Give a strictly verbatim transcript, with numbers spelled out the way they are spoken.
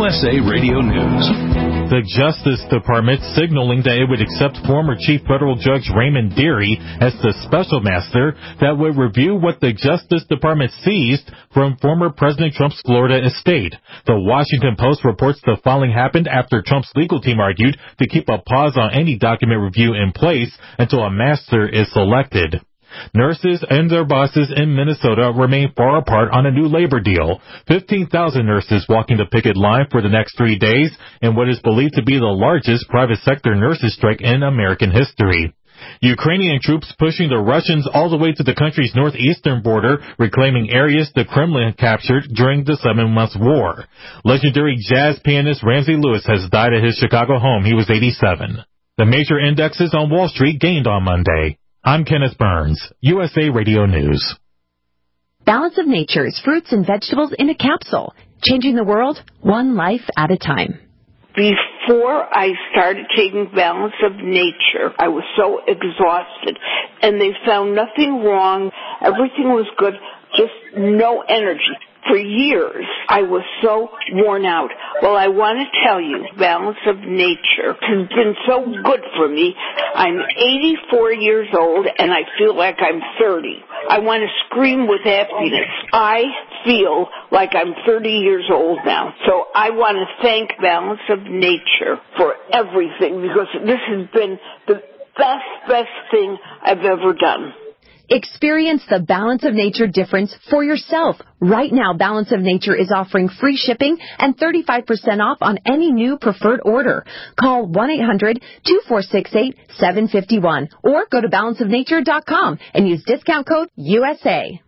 S A Radio News. The Justice Department signaling that it would accept former Chief Federal Judge Raymond Dearie as the special master that would review what the Justice Department seized from former President Trump's Florida estate. The Washington Post reports the filing happened after Trump's legal team argued to keep a pause on any document review in place until a master is selected. Nurses and their bosses in Minnesota remain far apart on a new labor deal. fifteen thousand nurses walking the picket line for the next three days in what is believed to be the largest private sector nurses strike in American history. Ukrainian troops pushing the Russians all the way to the country's northeastern border, reclaiming areas the Kremlin captured during the seven-month war. Legendary jazz pianist Ramsey Lewis has died at his Chicago home. He was eighty-seven. The major indexes on Wall Street gained on Monday. I'm Kenneth Burns, U S A Radio News. Balance of Nature's fruits and vegetables in a capsule, changing the world one life at a time. Before I started taking Balance of Nature, I was so exhausted, and they found nothing wrong. Everything was good, just no energy. For years, I was so worn out. Well, I want to tell you, Balance of Nature has been so good for me. I'm eighty-four years old, and I feel like I'm thirty. I want to scream with happiness. I feel like I'm thirty years old now. So I want to thank Balance of Nature for everything, because this has been the best, best thing I've ever done. Experience the Balance of Nature difference for yourself. Right now, Balance of Nature is offering free shipping and thirty-five percent off on any new preferred order. Call one eight hundred two four six eight seven five one or go to balance of nature dot com and use discount code U S A.